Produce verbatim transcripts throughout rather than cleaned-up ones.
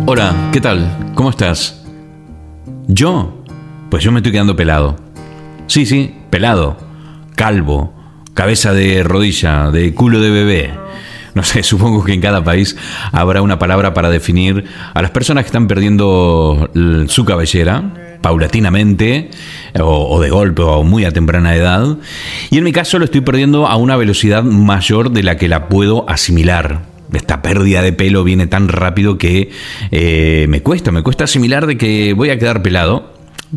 Hola, ¿qué tal? ¿Cómo estás? ¿Yo? Pues yo me estoy quedando pelado. Sí, sí, pelado. Calvo. Cabeza de rodilla, de culo de bebé. No sé, supongo que en cada país habrá una palabra para definir a las personas que están perdiendo su cabellera paulatinamente o, o de golpe o muy a temprana edad. Y en mi caso lo estoy perdiendo a una velocidad mayor de la que la puedo asimilar. Esta pérdida de pelo viene tan rápido que eh, me cuesta, me cuesta asimilar de que voy a quedar pelado.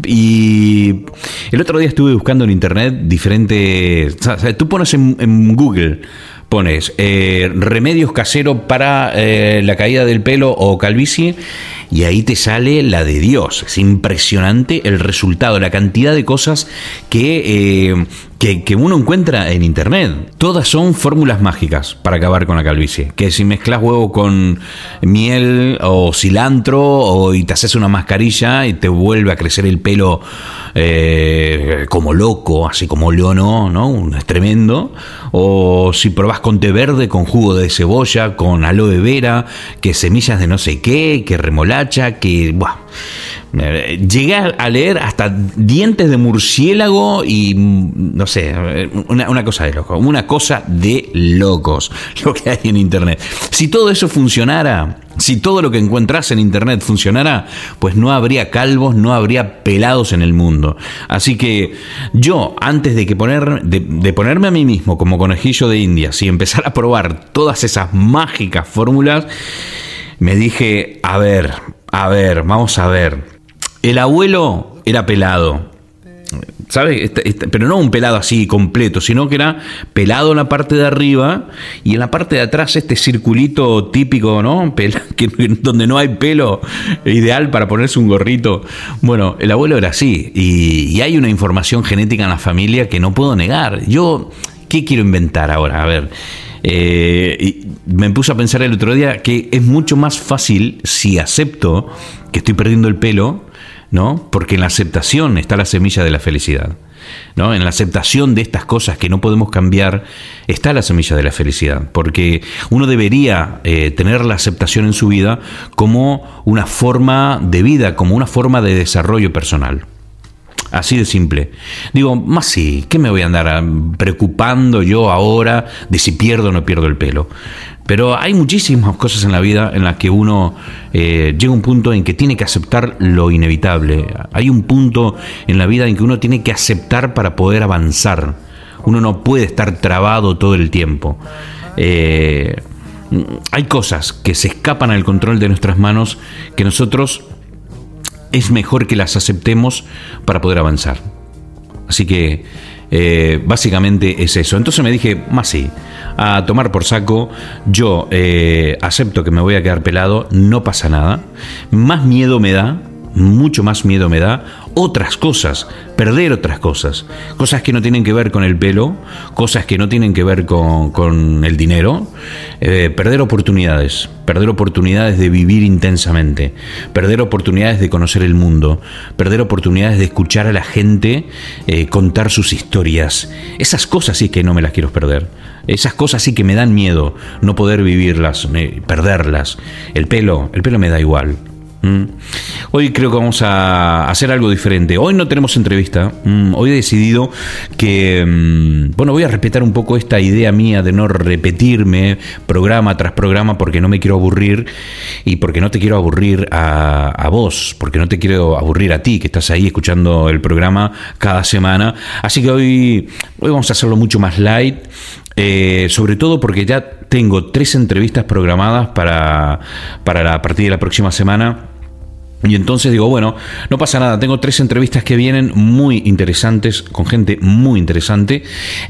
Y el otro día estuve buscando en internet diferentes... O sea, tú pones en, en Google, pones eh, remedios caseros para eh, la caída del pelo o calvicie, y ahí te sale la de Dios. Es impresionante el resultado, la cantidad de cosas que, eh, que, que uno encuentra en internet. Todas son fórmulas mágicas para acabar con la calvicie. Que si mezclas huevo con miel o cilantro o y te haces una mascarilla y te vuelve a crecer el pelo eh, como loco, así como leono, ¿no? Es tremendo. O si probás con té verde, con jugo de cebolla, con aloe vera, que semillas de no sé qué, que remolacha, que... Buah. Llegué a leer hasta dientes de murciélago y no sé, una, una cosa de loco, una cosa de locos lo que hay en internet. Si todo eso funcionara, si todo lo que encuentras en internet funcionara, pues no habría calvos, no habría pelados en el mundo. Así que yo, antes de que poner, de, de ponerme a mí mismo como conejillo de Indias y empezar a probar todas esas mágicas fórmulas, me dije, a ver, a ver, vamos a ver. El abuelo era pelado, ¿sabes? Este, este, pero no un pelado así completo, sino que era pelado en la parte de arriba y en la parte de atrás este circulito típico, ¿no? Pel- que, donde no hay pelo, ideal para ponerse un gorrito. Bueno, el abuelo era así y, y hay una información genética en la familia que no puedo negar. Yo, ¿qué quiero inventar ahora? A ver... Eh, y me puse a pensar el otro día que es mucho más fácil si acepto que estoy perdiendo el pelo, ¿no? Porque en la aceptación está la semilla de la felicidad, ¿no? En la aceptación de estas cosas que no podemos cambiar está la semilla de la felicidad, porque uno debería eh, tener la aceptación en su vida como una forma de vida, como una forma de desarrollo personal. Así de simple. Digo, más sí, ¿qué me voy a andar preocupando yo ahora de si pierdo o no pierdo el pelo? Pero hay muchísimas cosas en la vida en las que uno eh, llega a un punto en que tiene que aceptar lo inevitable. Hay un punto en la vida en que uno tiene que aceptar para poder avanzar. Uno no puede estar trabado todo el tiempo. Eh, hay cosas que se escapan al control de nuestras manos que nosotros... es mejor que las aceptemos para poder avanzar. Así que eh, básicamente es eso. Entonces me dije, más sí, a tomar por saco. Yo eh, acepto que me voy a quedar pelado, no pasa nada. Más miedo me da, mucho más miedo me da otras cosas, perder otras cosas, cosas que no tienen que ver con el pelo, cosas que no tienen que ver con, con el dinero, eh, perder oportunidades, perder oportunidades de vivir intensamente, perder oportunidades de conocer el mundo, perder oportunidades de escuchar a la gente eh, contar sus historias. Esas cosas sí que no me las quiero perder. Esas cosas sí que me dan miedo no poder vivirlas, eh, perderlas. El pelo, el pelo me da igual. Mm. Hoy creo que vamos a hacer algo diferente. Hoy no tenemos entrevista. Mm. Hoy he decidido que, mm, bueno, voy a respetar un poco esta idea mía de no repetirme programa tras programa porque no me quiero aburrir y porque no te quiero aburrir a, a vos, porque no te quiero aburrir a ti que estás ahí escuchando el programa cada semana. Así que hoy, hoy vamos a hacerlo mucho más light. Eh, sobre todo porque ya tengo tres entrevistas programadas para, para la, a partir de la próxima semana. Y entonces digo, bueno, no pasa nada, tengo tres entrevistas que vienen muy interesantes, con gente muy interesante.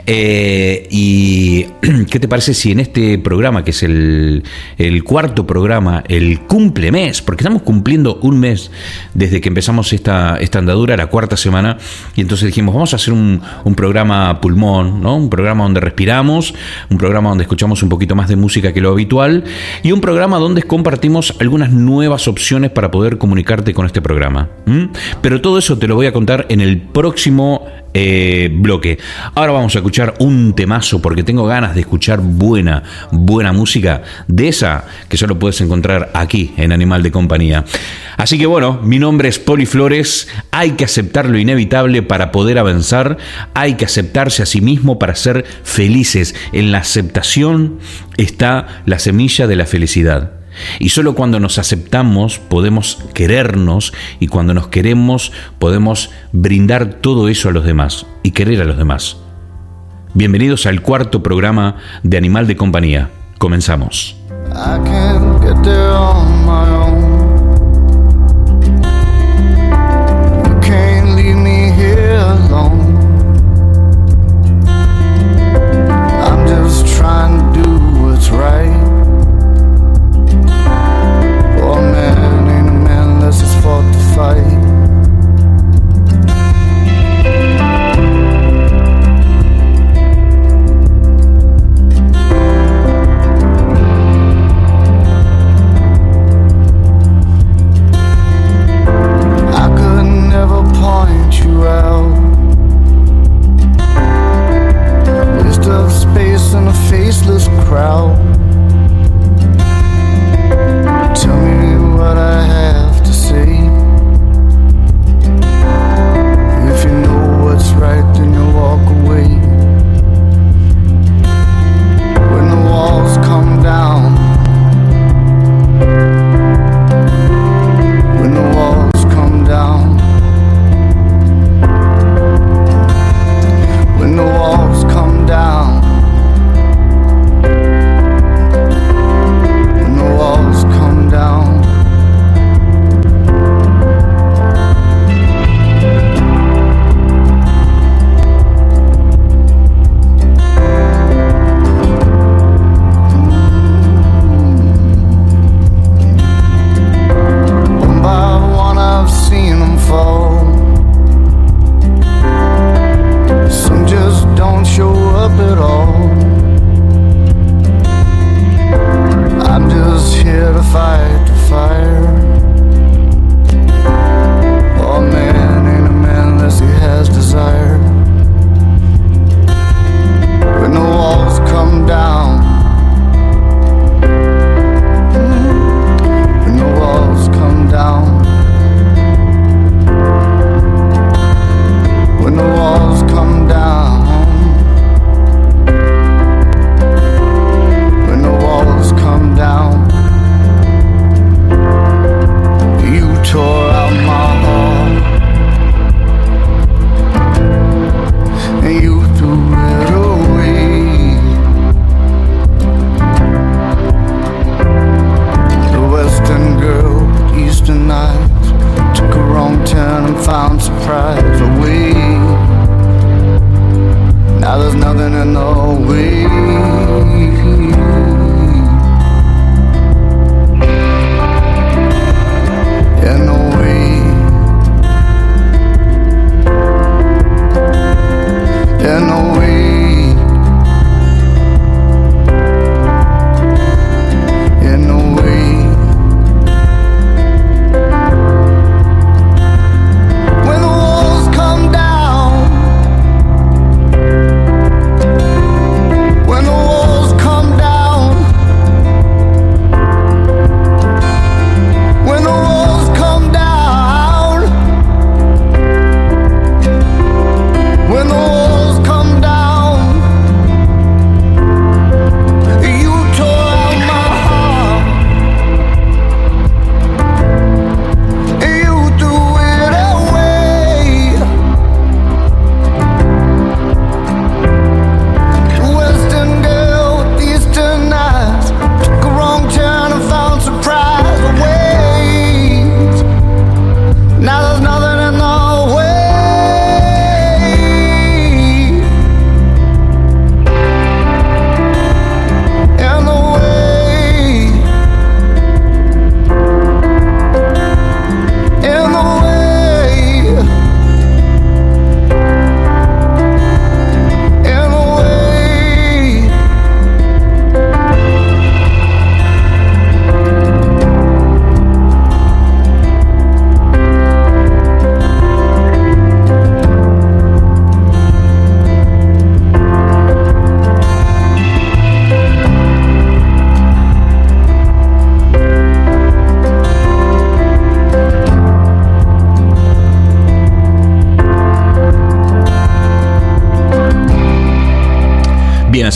Eh, y ¿qué te parece si en este programa, que es el, el cuarto programa, el cumple mes, porque estamos cumpliendo un mes desde que empezamos esta, esta andadura, la cuarta semana, y entonces dijimos, vamos a hacer un, un programa pulmón, ¿no? Un programa donde respiramos, un programa donde escuchamos un poquito más de música que lo habitual, y un programa donde compartimos algunas nuevas opciones para poder comunicar comunicarte con este programa. ¿Mm? Pero todo eso te lo voy a contar en el próximo eh, bloque. Ahora vamos a escuchar un temazo porque tengo ganas de escuchar buena, buena música, de esa que solo puedes encontrar aquí en Animal de Compañía. Así que bueno, mi nombre es Poli Flores. Hay que aceptar lo inevitable para poder avanzar. Hay que aceptarse a sí mismo para ser felices. En la aceptación está la semilla de la felicidad. Y solo cuando nos aceptamos podemos querernos, y cuando nos queremos podemos brindar todo eso a los demás y querer a los demás. Bienvenidos al cuarto programa de Animal de Compañía. Comenzamos. I can't get there on my own. You can't leave me here alone. I'm just trying to do what's right. Oh man, ain't a man unless it's fought to fight.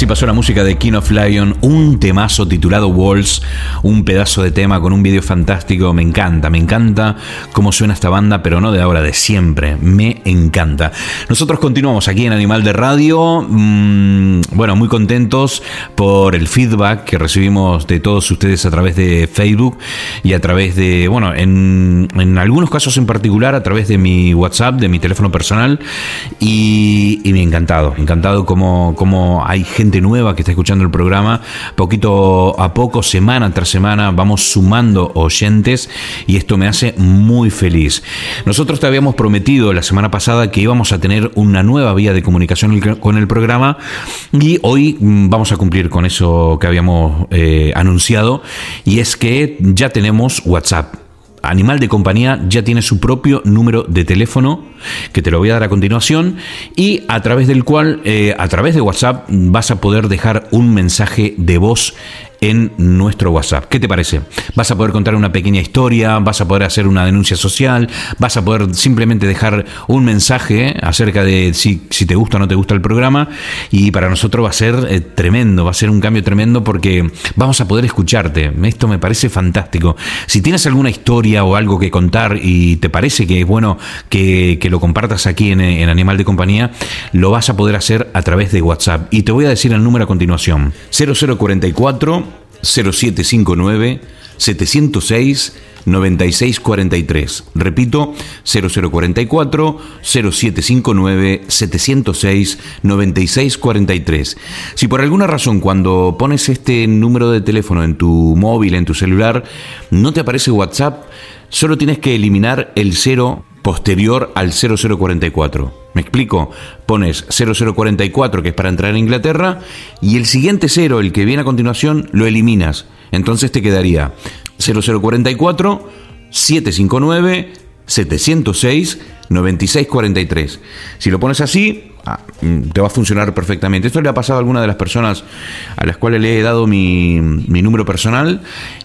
Así pasó la música de King of Lion, un temazo titulado Walls, un pedazo de tema con un video fantástico. Me encanta, me encanta cómo suena esta banda, pero no de ahora, de siempre. Me encanta. Nosotros continuamos aquí en Animal de Radio. Mm, bueno, muy contentos por el feedback que recibimos de todos ustedes a través de Facebook y a través de, bueno, en, en algunos casos en particular, a través de mi WhatsApp, de mi teléfono personal. Y, y me ha encantado, encantado como, como hay gente nueva que está escuchando el programa. Poquito a poco, semana tras semana, vamos sumando oyentes y esto me hace muy feliz. Nosotros te habíamos prometido la semana pasada que íbamos a tener una nueva vía de comunicación con el programa y hoy vamos a cumplir con eso que habíamos eh, anunciado, y es que ya tenemos WhatsApp. Animal de Compañía ya tiene su propio número de teléfono, que te lo voy a dar a continuación, y a través del cual, eh, a través de WhatsApp, vas a poder dejar un mensaje de voz en nuestro WhatsApp. ¿Qué te parece? Vas a poder contar una pequeña historia, vas a poder hacer una denuncia social, vas a poder simplemente dejar un mensaje acerca de si, si te gusta o no te gusta el programa, y para nosotros va a ser eh, tremendo, va a ser un cambio tremendo porque vamos a poder escucharte. Esto me parece fantástico. Si tienes alguna historia o algo que contar y te parece que es bueno que, que lo compartas aquí en, en Animal de Compañía, lo vas a poder hacer a través de WhatsApp. Y te voy a decir el número a continuación: cero cero cuatro cuatro cero siete cinco nueve siete cero seis nueve seis cuatro tres. Repito, cero cero cuatro cuatro cero siete cinco nueve siete cero seis nueve seis cuatro tres. Si por alguna razón cuando pones este número de teléfono en tu móvil, en tu celular, no te aparece WhatsApp, solo tienes que eliminar el cero posterior al cero cero cuatro cuatro. ¿Me explico? Pones cero cero cuatro cuatro, que es para entrar a Inglaterra, y el siguiente cero, el que viene a continuación, lo eliminas. Entonces te quedaría cero cero cuatro cuatro siete cinco nueve siete cero seis nueve seis cuatro tres. Si lo pones así, te va a funcionar perfectamente. Esto le ha pasado a alguna de las personas a las cuales le he dado mi, mi número personal,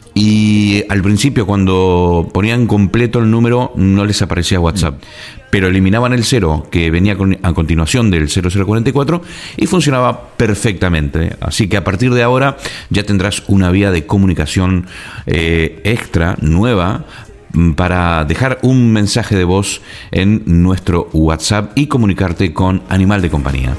y al principio cuando ponían completo el número no les aparecía WhatsApp, pero eliminaban el cero que venía a continuación del cero cero cuatro cuatro y funcionaba perfectamente. Así que a partir de ahora ya tendrás una vía de comunicación eh, extra, nueva, para dejar un mensaje de voz en nuestro WhatsApp y comunicarte con Animal de Compañía.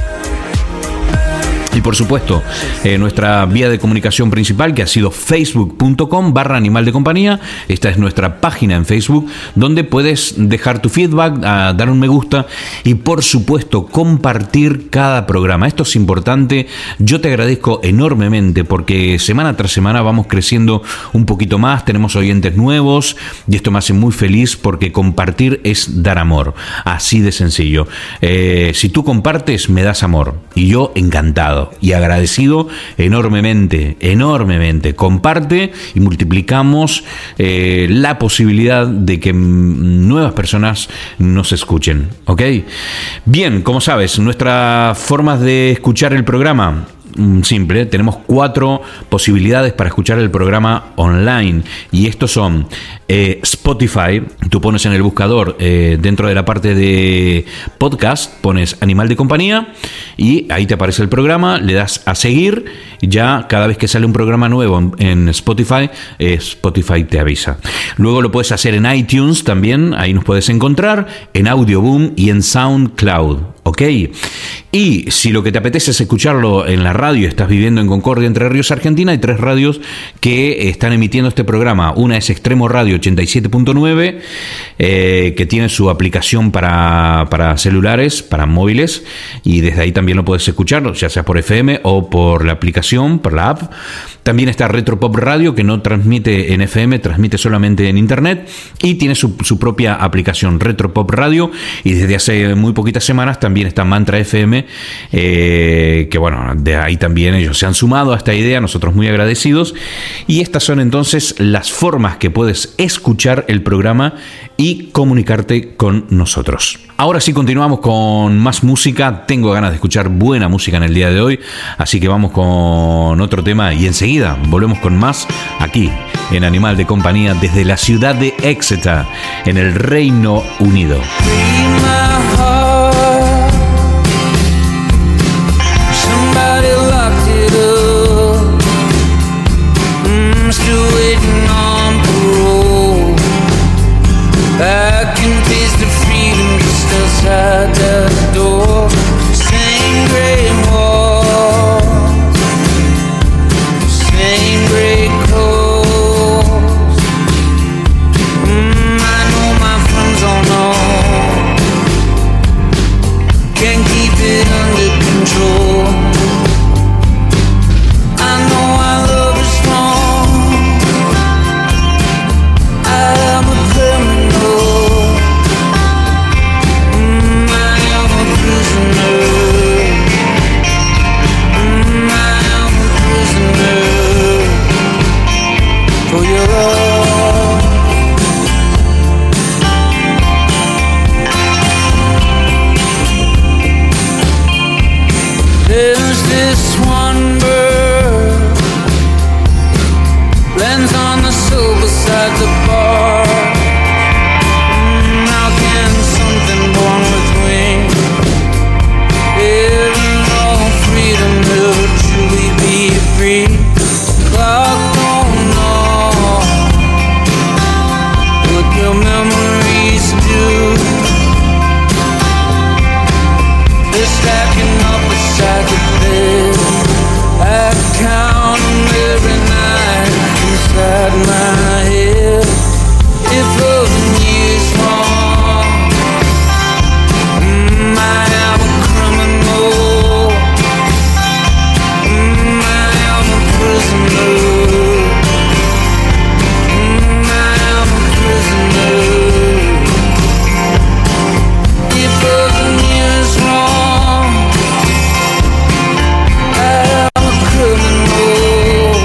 Y por supuesto, eh, nuestra vía de comunicación principal, que ha sido facebook punto com barra Animal de Compañía. Esta es nuestra página en Facebook, donde puedes dejar tu feedback, a dar un me gusta y por supuesto compartir cada programa. Esto es importante. Yo te agradezco enormemente porque semana tras semana vamos creciendo un poquito más, tenemos oyentes nuevos y esto me hace muy feliz porque compartir es dar amor. Así de sencillo. Eh, si tú compartes, me das amor y yo encantado y agradecido enormemente, enormemente. Comparte y multiplicamos eh, la posibilidad de que m- nuevas personas nos escuchen, ¿ok? Bien, como sabes, nuestras formas de escuchar el programa, simple, tenemos cuatro posibilidades para escuchar el programa online, y estos son eh, Spotify. Tú pones en el buscador, eh, dentro de la parte de podcast, pones Animal de Compañía y ahí te aparece el programa, le das a seguir y ya cada vez que sale un programa nuevo en, en Spotify, eh, Spotify te avisa. Luego lo puedes hacer en iTunes también, ahí nos puedes encontrar, en Audioboom y en SoundCloud, ¿ok? Y si lo que te apetece es escucharlo en la radio, estás viviendo en Concordia, Entre Ríos, Argentina, hay tres radios que están emitiendo este programa. Una es Extremo Radio ochenta y siete punto nueve, eh, que tiene su aplicación para, para celulares, para móviles, y desde ahí también lo puedes escuchar, ya sea por F M o por la aplicación, por la app. También está Retropop Radio, que no transmite en F M, transmite solamente en Internet, y tiene su, su propia aplicación, Retropop Radio. Y desde hace muy poquitas semanas también está Mantra F M, eh, que bueno, de ahí también ellos se han sumado a esta idea, nosotros muy agradecidos. Y estas son entonces las formas que puedes escuchar el programa y comunicarte con nosotros. Ahora sí, continuamos con más música. Tengo ganas de escuchar buena música en el día de hoy, así que vamos con otro tema y enseguida volvemos con más aquí en Animal de Compañía desde la ciudad de Exeter, en el Reino Unido. Somebody clock don't know what your memories do. They're stacking up beside the bed. I count them every night inside my head. If loving you is wrong, mm, I am a criminal. Mm, I am a prisoner. Mm, I am a prisoner. If loving you is wrong, I am a criminal.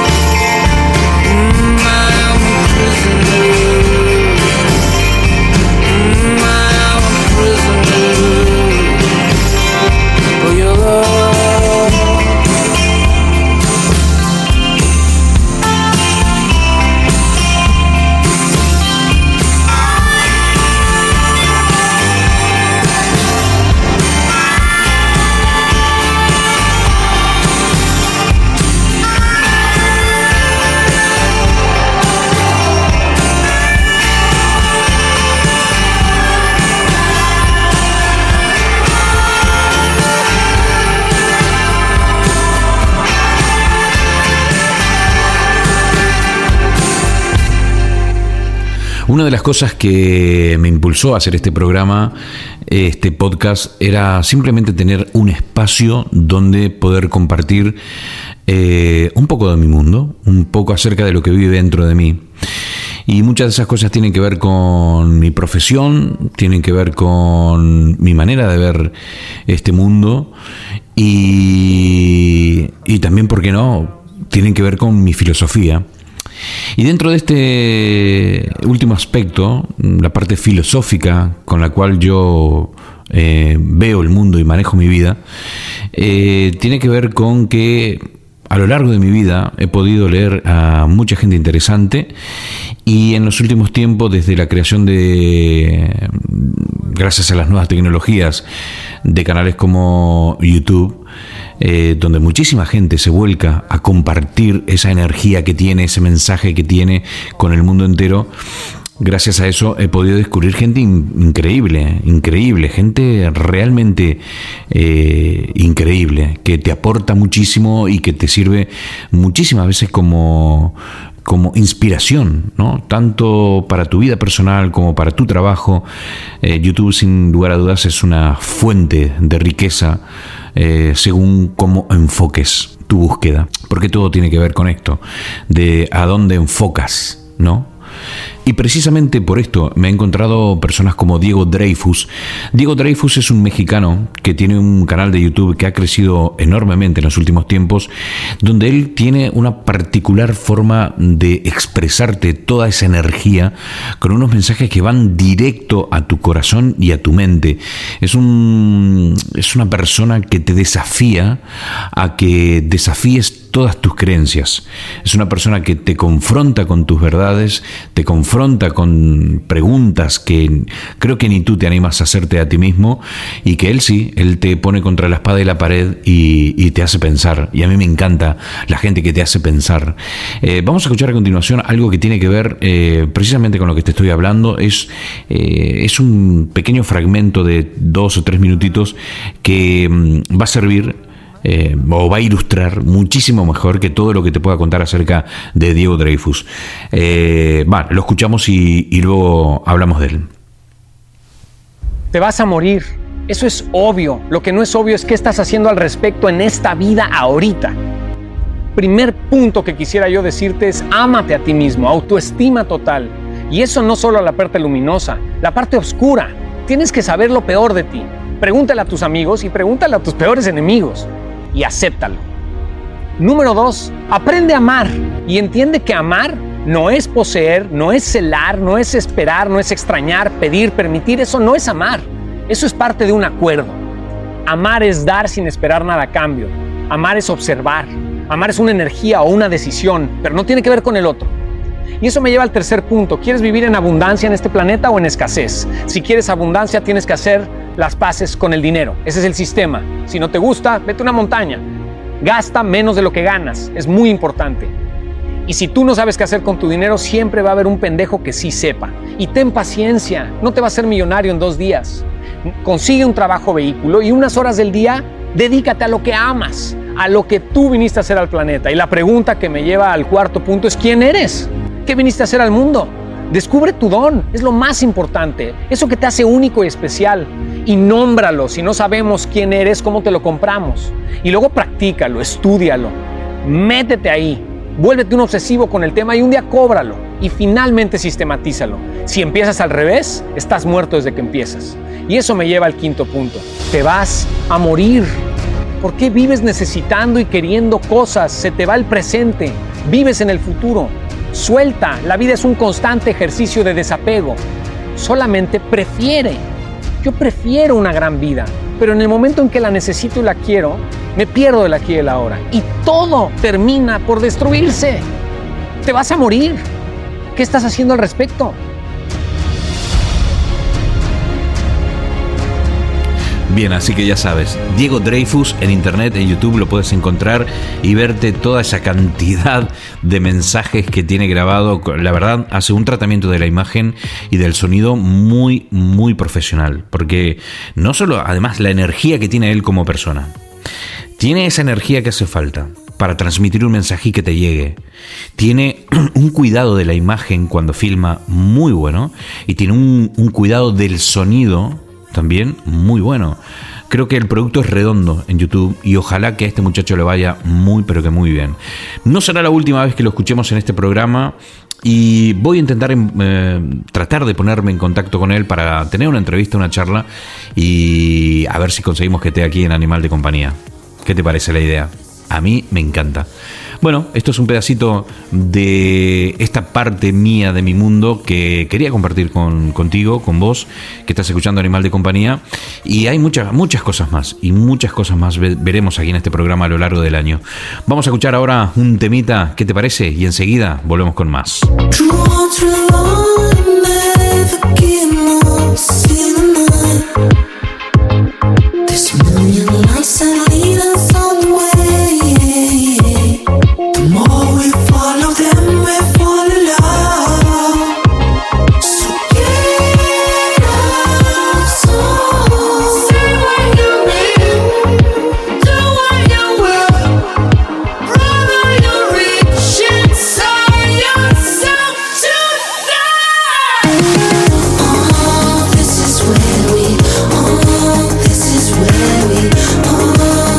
Mm, I am a prisoner. Mm, I am a prisoner for your love. Una de las cosas que me impulsó a hacer este programa, este podcast, era simplemente tener un espacio donde poder compartir eh, un poco de mi mundo, un poco acerca de lo que vive dentro de mí. Y muchas de esas cosas tienen que ver con mi profesión, tienen que ver con mi manera de ver este mundo y, y también, ¿por qué no?, tienen que ver con mi filosofía. Y dentro de este último aspecto, la parte filosófica con la cual yo eh, veo el mundo y manejo mi vida, eh, tiene que ver con que a lo largo de mi vida he podido leer a mucha gente interesante y en los últimos tiempos, desde la creación de, gracias a las nuevas tecnologías, de canales como YouTube, Eh, donde muchísima gente se vuelca a compartir esa energía que tiene, ese mensaje que tiene con el mundo entero. Gracias a eso he podido descubrir gente in- increíble, increíble, gente realmente eh, increíble, que te aporta muchísimo y que te sirve muchísimas veces como... como inspiración, ¿no? Tanto para tu vida personal como para tu trabajo. eh, YouTube, sin lugar a dudas, es una fuente de riqueza eh, según cómo enfoques tu búsqueda, porque todo tiene que ver con esto, de a dónde enfocas, ¿no? Y precisamente por esto me he encontrado personas como Diego Dreyfus. Diego Dreyfus es un mexicano que tiene un canal de YouTube que ha crecido enormemente en los últimos tiempos, donde él tiene una particular forma de expresarte toda esa energía con unos mensajes que van directo a tu corazón y a tu mente. Es un, es una persona que te desafía a que desafíes todas tus creencias. Es una persona que te confronta con tus verdades, te confronta con preguntas que creo que ni tú te animas a hacerte a ti mismo, y que él sí, él te pone contra la espada y la pared y, y te hace pensar. Y a mí me encanta la gente que te hace pensar. Eh, vamos a escuchar a continuación algo que tiene que ver eh, precisamente con lo que te estoy hablando. Es, eh, es un pequeño fragmento de dos o tres minutitos que mm, va a servir Eh, o va a ilustrar muchísimo mejor que todo lo que te pueda contar acerca de Diego Dreyfus. Eh, bueno, lo escuchamos y, y luego hablamos de él. Te vas a morir. Eso es obvio. Lo que no es obvio es qué estás haciendo al respecto en esta vida ahorita. Primer punto que quisiera yo decirte es: ámate a ti mismo, autoestima total. Y eso no solo la parte luminosa, la parte oscura. Tienes que saber lo peor de ti. Pregúntale a tus amigos y pregúntale a tus peores enemigos. Y acéptalo. Número dos, aprende a amar y entiende que amar no es poseer, no es celar, no es esperar, no es extrañar, pedir, permitir. Eso no es amar. Eso es parte de un acuerdo. Amar es dar sin esperar nada a cambio. Amar es observar. Amar es una energía o una decisión, pero no tiene que ver con el otro. Y eso me lleva al tercer punto. ¿Quieres vivir en abundancia en este planeta o en escasez? Si quieres abundancia, tienes que hacer las paces con el dinero. Ese es el sistema. Si no te gusta, vete a una montaña. Gasta menos de lo que ganas, es muy importante. Y si tú no sabes qué hacer con tu dinero, siempre va a haber un pendejo que sí sepa. Y ten paciencia, no te vas a ser millonario en dos días. Consigue un trabajo vehículo y unas horas del día dedícate a lo que amas, a lo que tú viniste a hacer al planeta. Y la pregunta que me lleva al cuarto punto es: ¿quién eres? ¿Qué viniste a hacer al mundo? Descubre tu don, es lo más importante, eso que te hace único y especial. Y nómbralo. Si no sabemos quién eres, ¿cómo te lo compramos? Y luego practícalo, estúdialo, métete ahí, vuélvete un obsesivo con el tema y un día cóbralo. Y finalmente sistematízalo. Si empiezas al revés, estás muerto desde que empiezas. Y eso me lleva al quinto punto. Te vas a morir. ¿Por qué vives necesitando y queriendo cosas? Se te va el presente, vives en el futuro. Suelta, la vida es un constante ejercicio de desapego. Solamente prefiere. Yo prefiero una gran vida, pero en el momento en que la necesito y la quiero, me pierdo del aquí y del ahora. Y todo termina por destruirse. Te vas a morir. ¿Qué estás haciendo al respecto? Bien, así que ya sabes, Diego Dreyfus en internet, en YouTube lo puedes encontrar y verte toda esa cantidad de mensajes que tiene grabado. La verdad, hace un tratamiento de la imagen y del sonido muy, muy profesional, porque no solo, además, la energía que tiene él como persona, tiene esa energía que hace falta para transmitir un mensaje y que te llegue. Tiene un cuidado de la imagen cuando filma muy bueno y tiene un, un cuidado del sonido también muy bueno. Creo que el producto es redondo en YouTube y ojalá que a este muchacho le vaya muy pero que muy bien. No será la última vez que lo escuchemos en este programa y voy a intentar eh, tratar de ponerme en contacto con él para tener una entrevista, una charla y a ver si conseguimos que esté aquí en Animal de Compañía. ¿Qué te parece la idea? A mí me encanta. Bueno, esto es un pedacito de esta parte mía de mi mundo que quería compartir con, contigo, con vos, que estás escuchando Animal de Compañía. Y hay muchas, muchas cosas más, y muchas cosas más veremos aquí en este programa a lo largo del año. Vamos a escuchar ahora un temita, ¿qué te parece? Y enseguida volvemos con más. Oh,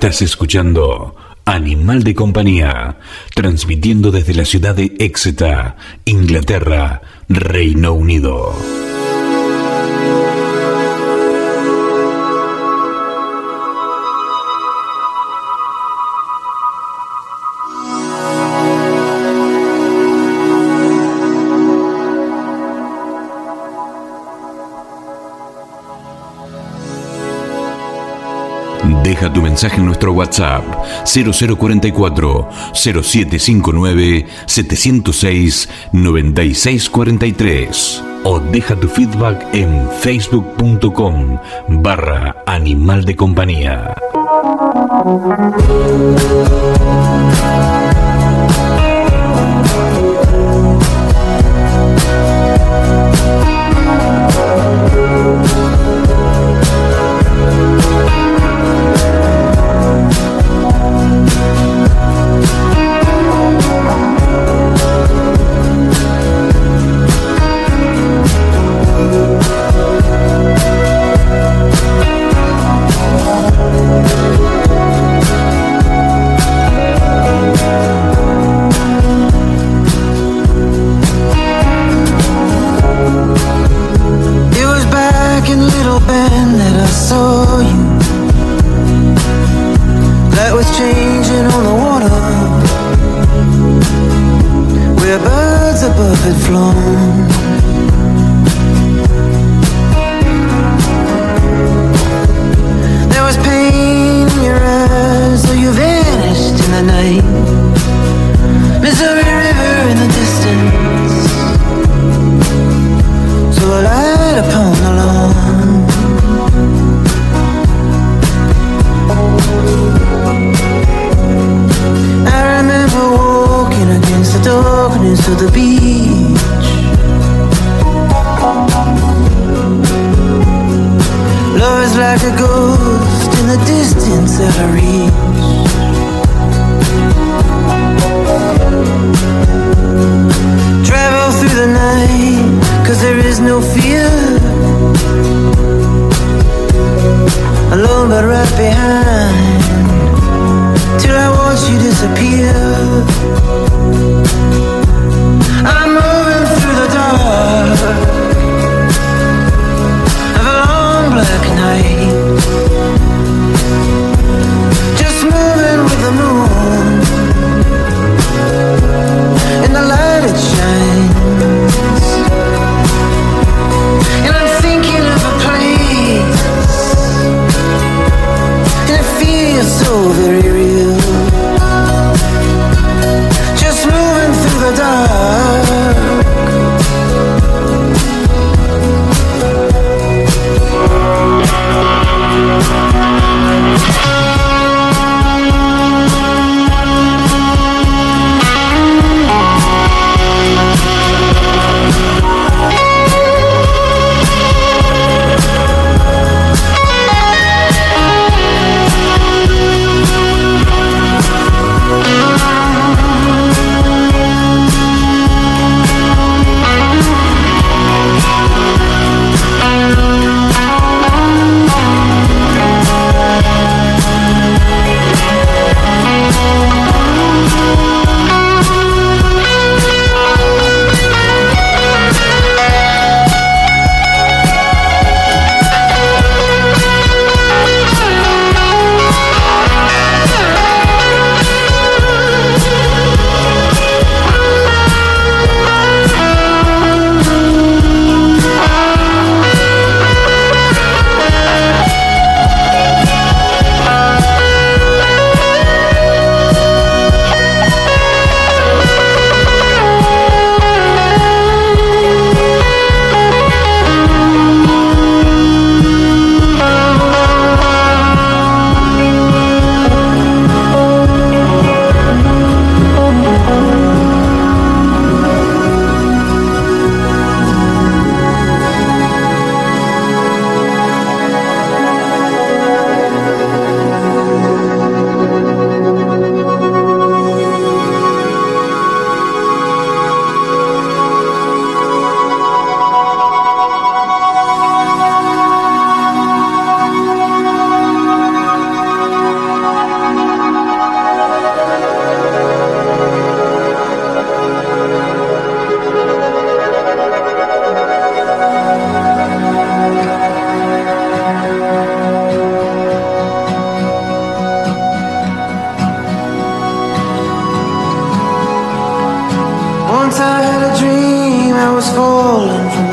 Estás escuchando Animal de Compañía, transmitiendo desde la ciudad de Exeter, Inglaterra, Reino Unido. Deja tu mensaje en nuestro WhatsApp cero cero cuatro cuatro, cero siete cinco nueve, siete cero seis, nueve seis cuatro tres o deja tu feedback en facebook.com barra Animal de Compañía. So very real.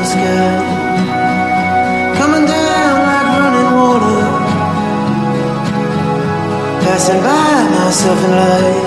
the sky, coming down like running water, passing by myself in light.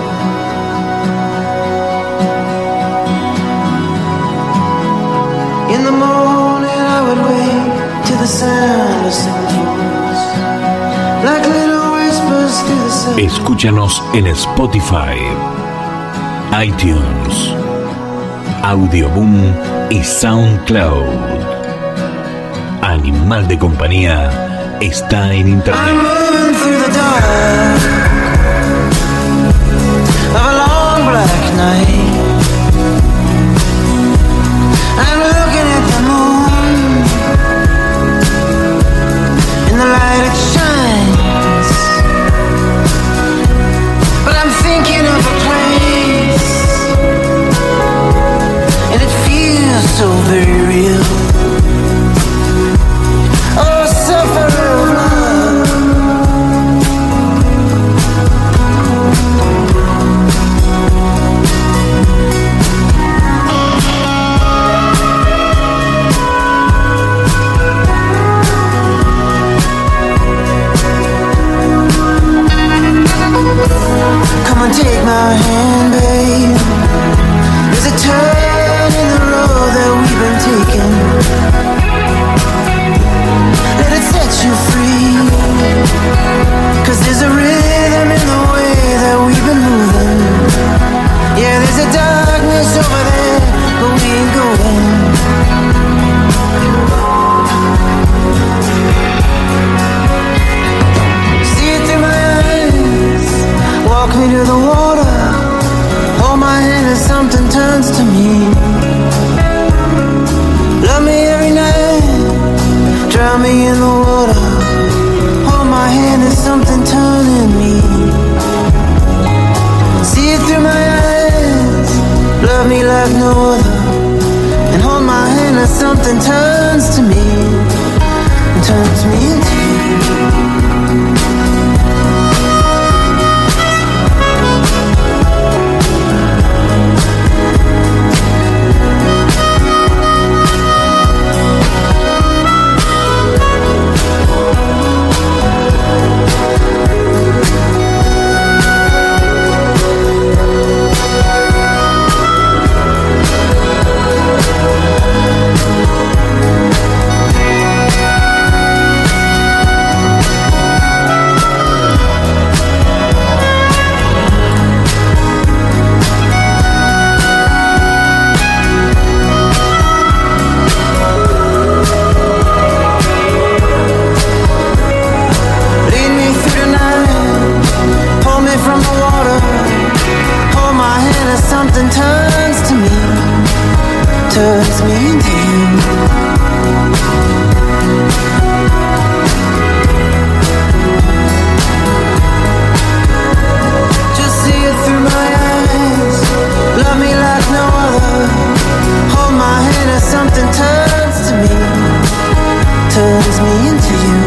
In the morning I would wake to the sound of simple voice, like little whispers through the sun. Escúchanos en Spotify, iTunes, Audioboom y SoundCloud. Animal de Compañía está en internet. I'm moving through the dark of a long black night. I'm looking at the moon in the light it shines, but I'm thinking of a place, and it feels so very real. Oh, sufferer of love, come and take my hand, babe. There's a turn in the road that we've been taking. Let it set you free, 'cause there's a rhythm in the way that we've been moving. Yeah, there's a darkness over there, but we ain't going. See it through my eyes, walk me to the water, hold my hand as something turns to me. Love me every night, drown me in the water, hold my hand as something turning me. See it through my eyes, love me like no other, and hold my hand as something turns to me, and turns me into you. Something turns to me, turns me into you. Just see it through my eyes, love me like no other, hold my hand as something turns to me, turns me into you,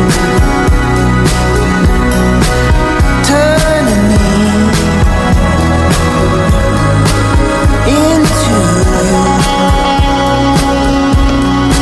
turning me into you.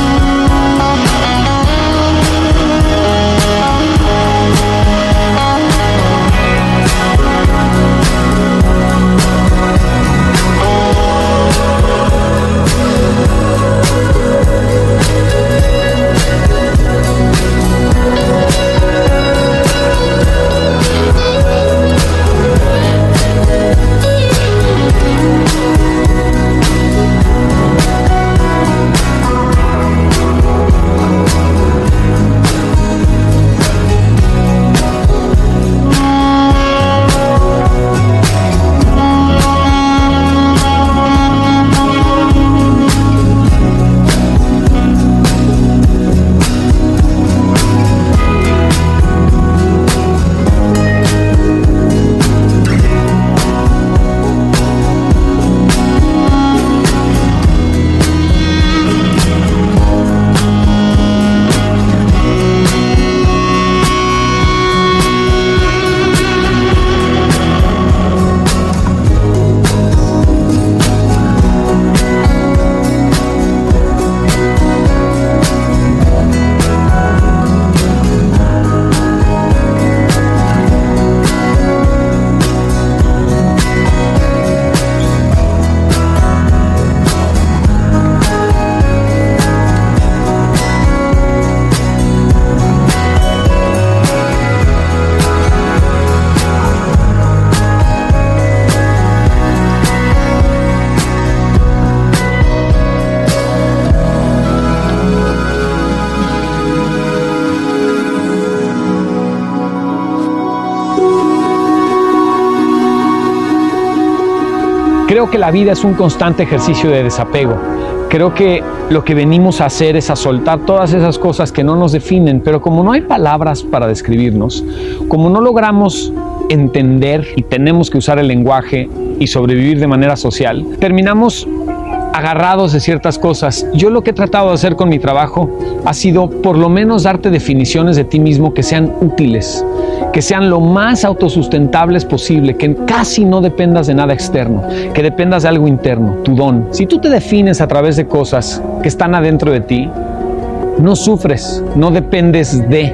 Creo que la vida es un constante ejercicio de desapego. Creo que lo que venimos a hacer es a soltar todas esas cosas que no nos definen, pero como no hay palabras para describirnos, como no logramos entender y tenemos que usar el lenguaje y sobrevivir de manera social, terminamos agarrados de ciertas cosas. Yo lo que he tratado de hacer con mi trabajo ha sido por lo menos darte definiciones de ti mismo que sean útiles, que sean lo más autosustentables posible, que casi no dependas de nada externo, que dependas de algo interno, tu don. Si tú te defines a través de cosas que están adentro de ti, no sufres, no dependes de.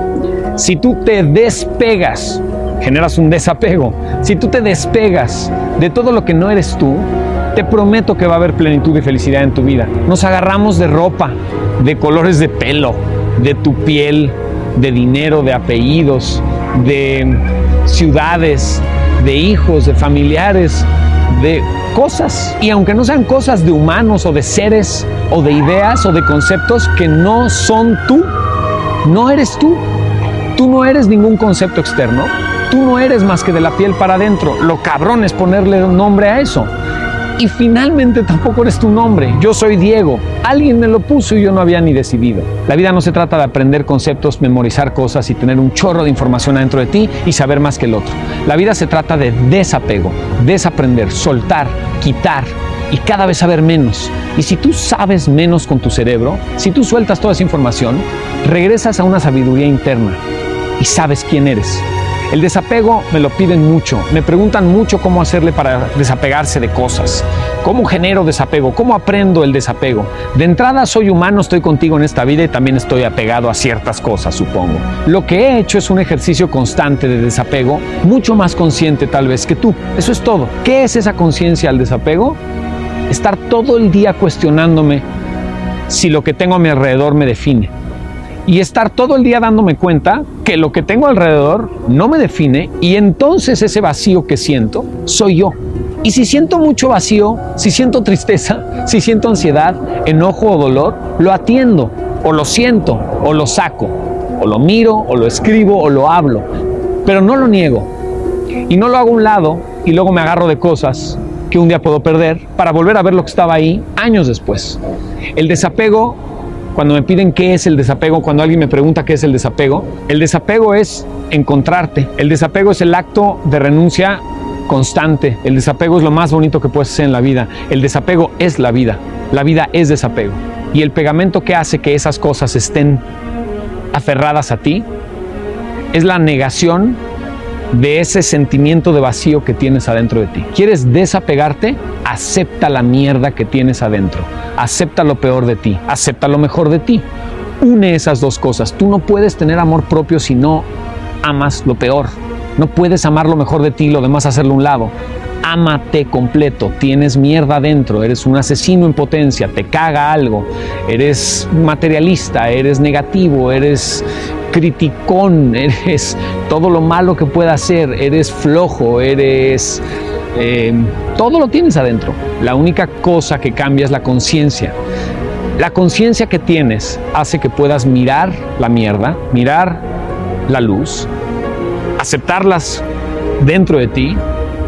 Si tú te despegas, generas un desapego. Si tú te despegas de todo lo que no eres tú, te prometo que va a haber plenitud y felicidad en tu vida. Nos agarramos de ropa, de colores de pelo, de tu piel, de dinero, de apellidos, de ciudades, de hijos, de familiares, de cosas. Y aunque no sean cosas de humanos o de seres o de ideas o de conceptos que no son tú, no eres tú. Tú no eres ningún concepto externo. Tú no eres más que de la piel para adentro. Lo cabrón es ponerle un nombre a eso. Y finalmente tampoco eres tu nombre. Yo soy Diego. Alguien me lo puso y yo no había ni decidido. La vida no se trata de aprender conceptos, memorizar cosas y tener un chorro de información adentro de ti y saber más que el otro. La vida se trata de desapego, desaprender, soltar, quitar y cada vez saber menos. Y si tú sabes menos con tu cerebro, si tú sueltas toda esa información, regresas a una sabiduría interna y sabes quién eres. El desapego me lo piden mucho, me preguntan mucho cómo hacerle para desapegarse de cosas. ¿Cómo genero desapego? ¿Cómo aprendo el desapego? De entrada soy humano, estoy contigo en esta vida y también estoy apegado a ciertas cosas, supongo. Lo que he hecho es un ejercicio constante de desapego, mucho más consciente tal vez que tú. Eso es todo. ¿Qué es esa conciencia al desapego? Estar todo el día cuestionándome si lo que tengo a mi alrededor me define. Y estar todo el día dándome cuenta que lo que tengo alrededor no me define y entonces ese vacío que siento soy yo. Y si siento mucho vacío, si siento tristeza, si siento ansiedad, enojo o dolor, lo atiendo, o lo siento, o lo saco, o lo miro, o lo escribo, o lo hablo. Pero no lo niego. Y no lo hago a un lado y luego me agarro de cosas que un día puedo perder para volver a ver lo que estaba ahí años después. El desapego... Cuando me piden qué es el desapego, cuando alguien me pregunta qué es el desapego, el desapego es encontrarte. El desapego es el acto de renuncia constante. El desapego es lo más bonito que puedes hacer en la vida. El desapego es la vida. La vida es desapego. Y el pegamento que hace que esas cosas estén aferradas a ti es la negación de ese sentimiento de vacío que tienes adentro de ti. ¿Quieres desapegarte? Acepta la mierda que tienes adentro. Acepta lo peor de ti. Acepta lo mejor de ti. Une esas dos cosas. Tú no puedes tener amor propio si no amas lo peor. No puedes amar lo mejor de ti y lo demás hacerlo a un lado. Ámate completo. Tienes mierda adentro. Eres un asesino en potencia. Te caga algo. Eres materialista. Eres negativo. Eres criticón. Eres todo lo malo que pueda hacer. Eres flojo. Eres... Eh, todo lo tienes adentro. La única cosa que cambia es la conciencia. La conciencia que tienes hace que puedas mirar la mierda, mirar la luz, aceptarlas dentro de ti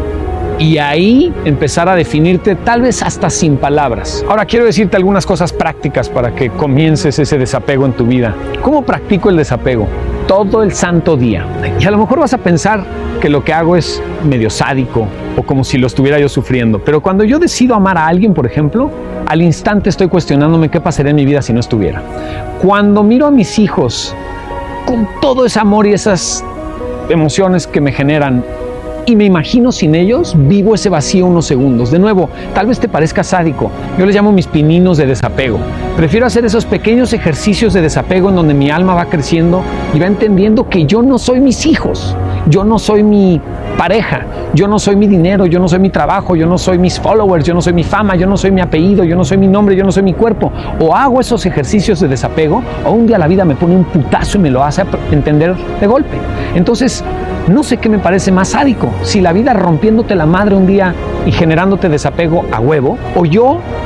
y ahí empezar a definirte tal vez hasta sin palabras. Ahora quiero decirte algunas cosas prácticas para que comiences ese desapego en tu vida. ¿Cómo practico el desapego? Todo el santo día. Y a lo mejor vas a pensar que lo que hago es medio sádico o como si lo estuviera yo sufriendo. Pero cuando yo decido amar a alguien, por ejemplo, al instante estoy cuestionándome qué pasaría en mi vida si no estuviera. Cuando miro a mis hijos con todo ese amor y esas emociones que me generan y me imagino sin ellos, vivo ese vacío unos segundos. De nuevo, tal vez te parezca sádico. Yo les llamo mis pininos de desapego. Prefiero hacer esos pequeños ejercicios de desapego en donde mi alma va creciendo y va entendiendo que yo no soy mis hijos. Yo no soy mi pareja, yo no soy mi dinero, yo no soy mi trabajo, yo no soy mis followers, yo no soy mi fama, yo no soy mi apellido, yo no soy mi nombre, yo no soy mi cuerpo. O hago esos ejercicios de desapego o un día la vida me pone un putazo y me lo hace entender de golpe. Entonces, no sé qué me parece más sádico, si la vida rompiéndote la madre un día y generándote desapego a huevo, o yo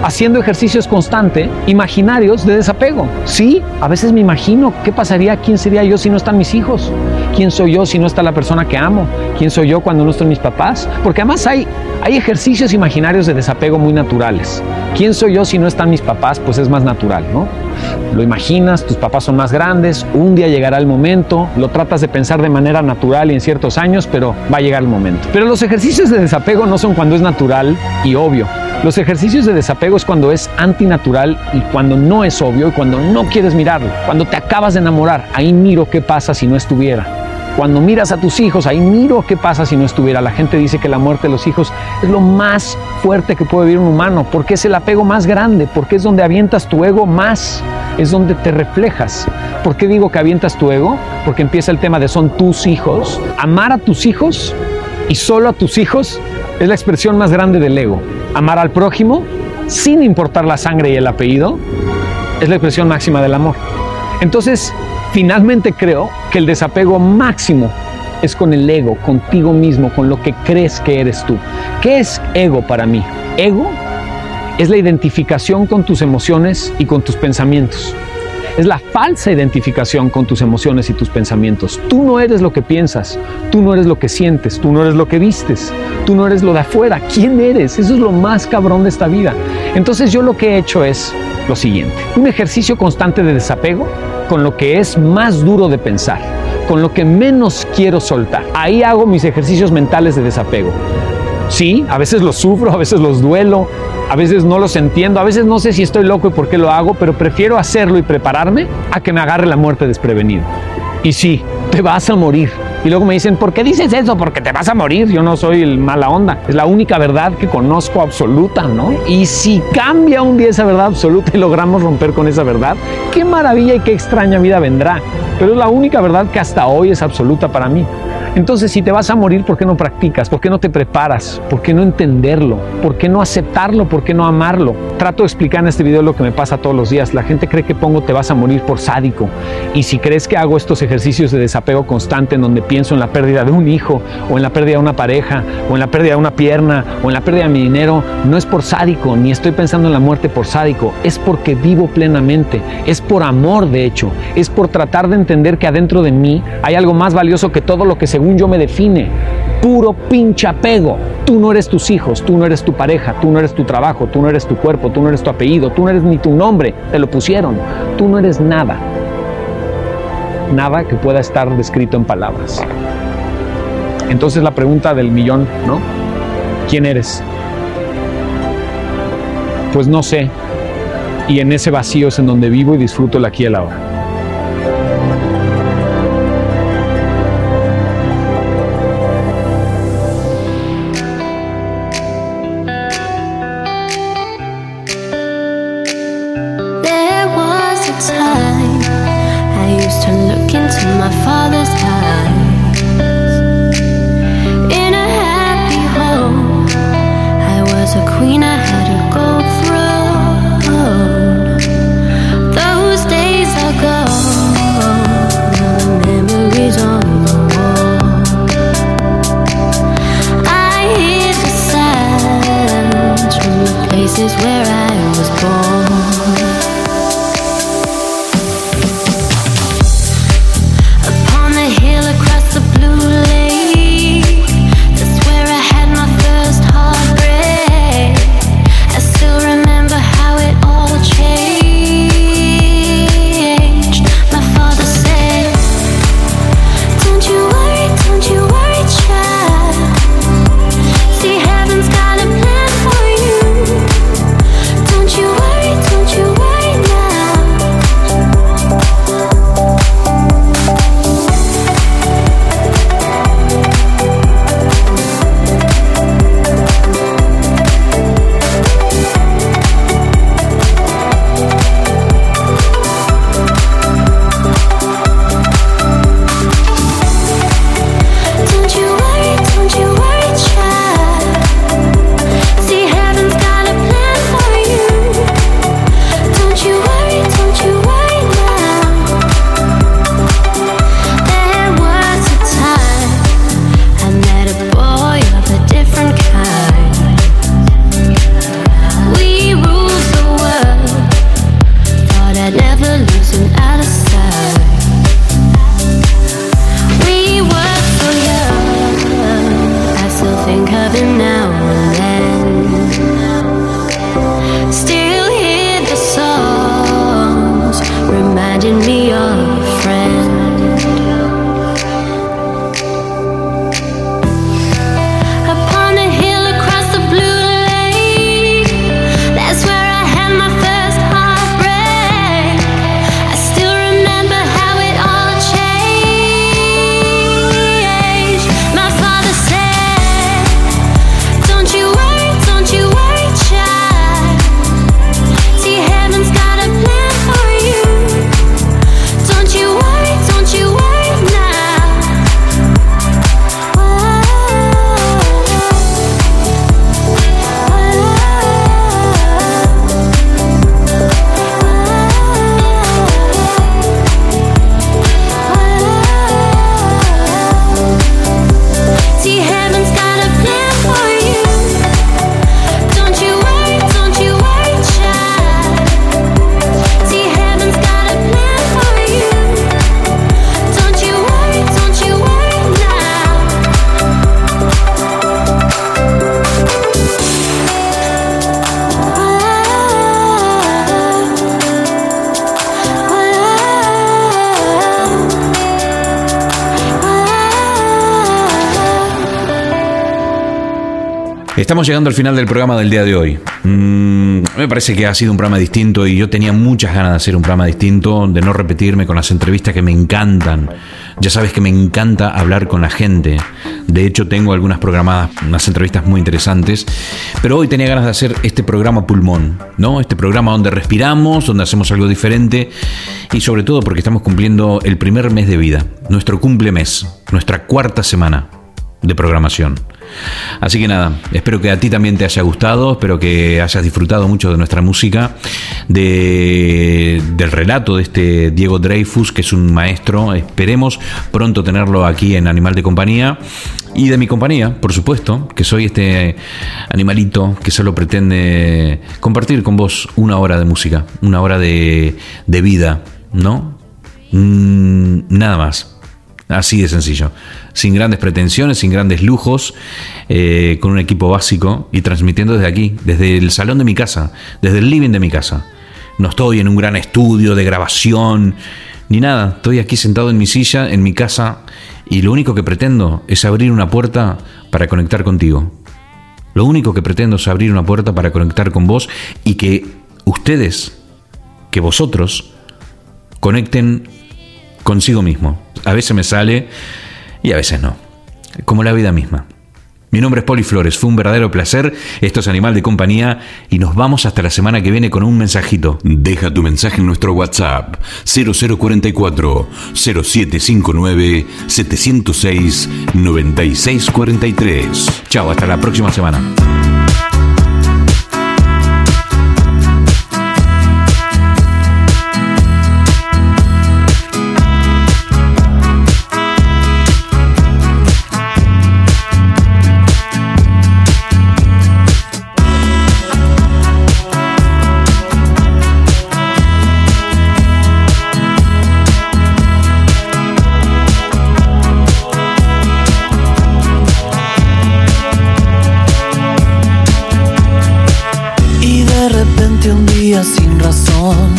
haciendo ejercicios constante, imaginarios de desapego. Sí, a veces me imagino qué pasaría, quién sería yo si no están mis hijos, quién soy yo si no está la persona que amo, quién soy yo cuando no están mis papás, porque además hay, hay ejercicios imaginarios de desapego muy naturales. ¿Quién soy yo si no están mis papás? Pues es más natural, ¿no? Lo imaginas, tus papás son más grandes, un día llegará el momento, lo tratas de pensar de manera natural y en ciertos años, pero va a llegar el momento. Pero los ejercicios de desapego no son cuando es natural y obvio. Los ejercicios de desapego es cuando es antinatural y cuando no es obvio y cuando no quieres mirarlo. Cuando te acabas de enamorar, ahí miro qué pasa si no estuviera. Cuando miras a tus hijos, ahí miro qué pasa si no estuviera. La gente dice que la muerte de los hijos es lo más fuerte que puede vivir un humano, porque es el apego más grande, porque es donde avientas tu ego más, es donde te reflejas. ¿Por qué digo que avientas tu ego? Porque empieza el tema de son tus hijos. Amar a tus hijos y solo a tus hijos es la expresión más grande del ego. Amar al prójimo, sin importar la sangre y el apellido, es la expresión máxima del amor. Entonces, finalmente creo que el desapego máximo es con el ego, contigo mismo, con lo que crees que eres tú. ¿Qué es ego para mí? Ego es la identificación con tus emociones y con tus pensamientos. Es la falsa identificación con tus emociones y tus pensamientos. Tú no eres lo que piensas, tú no eres lo que sientes, tú no eres lo que vistes, tú no eres lo de afuera. ¿Quién eres? Eso es lo más cabrón de esta vida. Entonces yo lo que he hecho es lo siguiente: un ejercicio constante de desapego con lo que es más duro de pensar, con lo que menos quiero soltar. Ahí hago mis ejercicios mentales de desapego. Sí, a veces los sufro, a veces los duelo, a veces no los entiendo, a veces no sé si estoy loco y por qué lo hago, pero prefiero hacerlo y prepararme a que me agarre la muerte desprevenido. Y sí, te vas a morir. Y luego me dicen, ¿por qué dices eso? Porque te vas a morir. Yo no soy el mala onda. Es la única verdad que conozco absoluta, ¿no? Y si cambia un día esa verdad absoluta y logramos romper con esa verdad, qué maravilla y qué extraña vida vendrá. Pero es la única verdad que hasta hoy es absoluta para mí. Entonces, si te vas a morir, ¿por qué no practicas? ¿Por qué no te preparas? ¿Por qué no entenderlo? ¿Por qué no aceptarlo? ¿Por qué no amarlo? Trato de explicar en este video lo que me pasa todos los días. La gente cree que pongo te vas a morir por sádico. Y si crees que hago estos ejercicios de desapego constante en donde pienso en la pérdida de un hijo, o en la pérdida de una pareja, o en la pérdida de una pierna, o en la pérdida de mi dinero, no es por sádico, ni estoy pensando en la muerte por sádico. Es porque vivo plenamente. Es por amor, de hecho. Es por tratar de entender que adentro de mí hay algo más valioso que todo lo que se según yo me define. Puro pinche apego. Tú no eres tus hijos, tú no eres tu pareja, tú no eres tu trabajo, tú no eres tu cuerpo, tú no eres tu apellido, tú no eres ni tu nombre, te lo pusieron. Tú no eres nada. Nada que pueda estar descrito en palabras. Entonces la pregunta del millón, ¿no? ¿Quién eres? Pues no sé. Y en ese vacío es en donde vivo y disfruto el aquí y el ahora. Don't you worry, Estamos llegando al final del programa del día de hoy. Mm, me parece que ha sido un programa distinto y yo tenía muchas ganas de hacer un programa distinto, de no repetirme con las entrevistas que me encantan. Ya sabes que me encanta hablar con la gente. De hecho, tengo algunas programadas, unas entrevistas muy interesantes. Pero hoy tenía ganas de hacer este programa pulmón, ¿no? Este programa donde respiramos, donde hacemos algo diferente. Y sobre todo porque estamos cumpliendo el primer mes de vida. Nuestro cumple mes, nuestra cuarta semana de programación. Así que nada, espero que a ti también te haya gustado, espero que hayas disfrutado mucho de nuestra música, de, del relato de este Diego Dreyfus, que es un maestro. Esperemos pronto tenerlo aquí en Animal de Compañía, y de mi compañía, por supuesto, que soy este animalito que solo pretende compartir con vos una hora de música, una hora de, de vida, ¿no? Mm, nada más. Así de sencillo, sin grandes pretensiones, sin grandes lujos, eh, con un equipo básico y transmitiendo desde aquí, desde el salón de mi casa, desde el living de mi casa. No estoy en un gran estudio de grabación ni nada, estoy aquí sentado en mi silla, en mi casa, y lo único que pretendo es abrir una puerta para conectar contigo. Lo único que pretendo es abrir una puerta para conectar con vos y que ustedes, que vosotros, conecten consigo mismo. A veces me sale y a veces no. Como la vida misma. Mi nombre es Poli Flores. Fue un verdadero placer. Esto es Animal de Compañía y nos vamos hasta la semana que viene con un mensajito. Deja tu mensaje en nuestro WhatsApp cero cero cuatro cuatro cero siete cinco nueve siete cero seis nueve seis cuatro tres. Chao, hasta la próxima semana. Sin razón,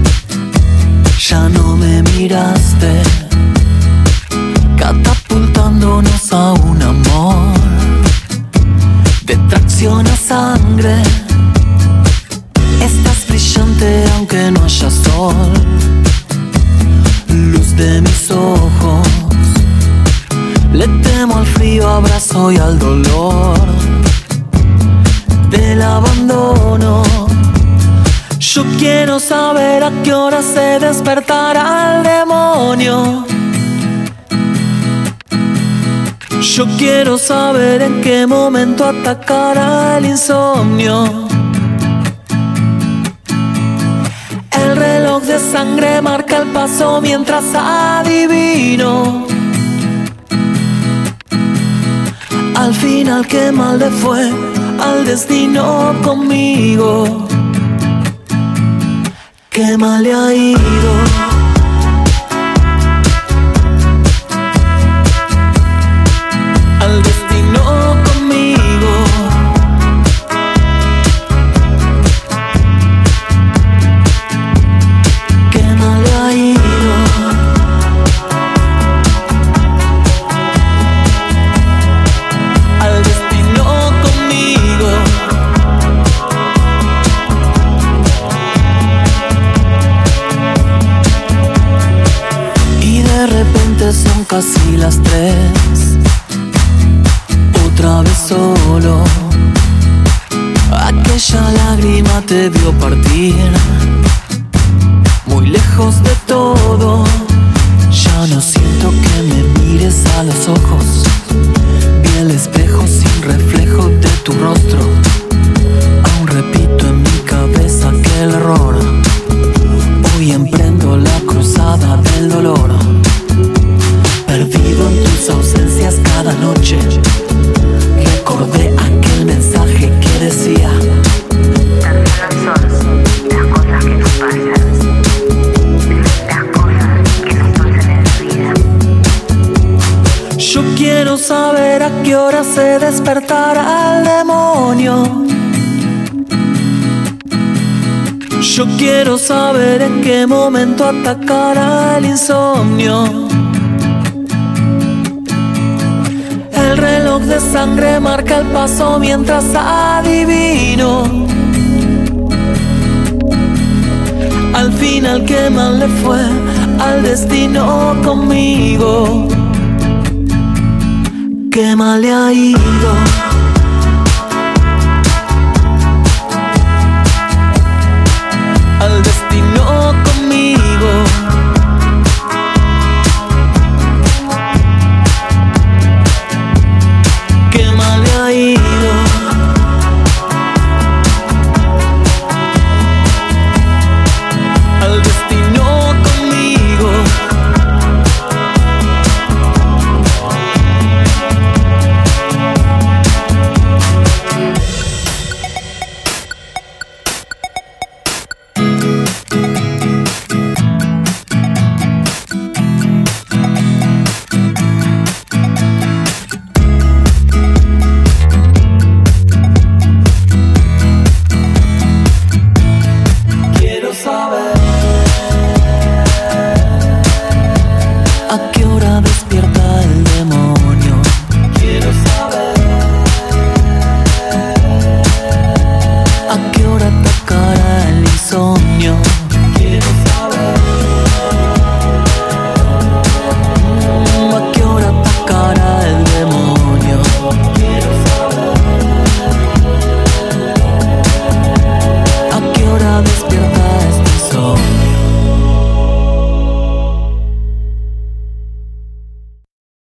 ya no me miraste, catapultándonos a un amor de tracción a sangre. Estás brillante aunque no haya sol, luz de mis ojos. Le temo al frío, abrazo y al dolor del abandono. Yo quiero saber a qué hora se despertará el demonio. Yo quiero saber en qué momento atacará el insomnio. El reloj de sangre marca el paso mientras adivino. Al final qué mal le fue al destino conmigo. Qué mal le ha ido. Al destino conmigo. Qué mal le ha ido. Al destino conmigo. De repente son casi las tres, otra vez solo. Aquella lágrima te vio partir, muy lejos de todo. Ya no siento que me mires a los ojos. Vi el espejo sin reflejo de tu rostro. Aún repito en mi cabeza aquel error. Hoy emprendo la cruzada del dolor. Perdido en tus ausencias cada noche, recordé aquel mensaje que decía: también son las cosas que nos pasan, las cosas que nos pasan en la vida. Yo quiero saber a qué hora se despertará el demonio. Yo quiero saber en qué momento atacará el insomnio. El reloj de sangre marca el paso mientras adivino. Al final qué mal le fue al destino conmigo, qué mal le ha ido.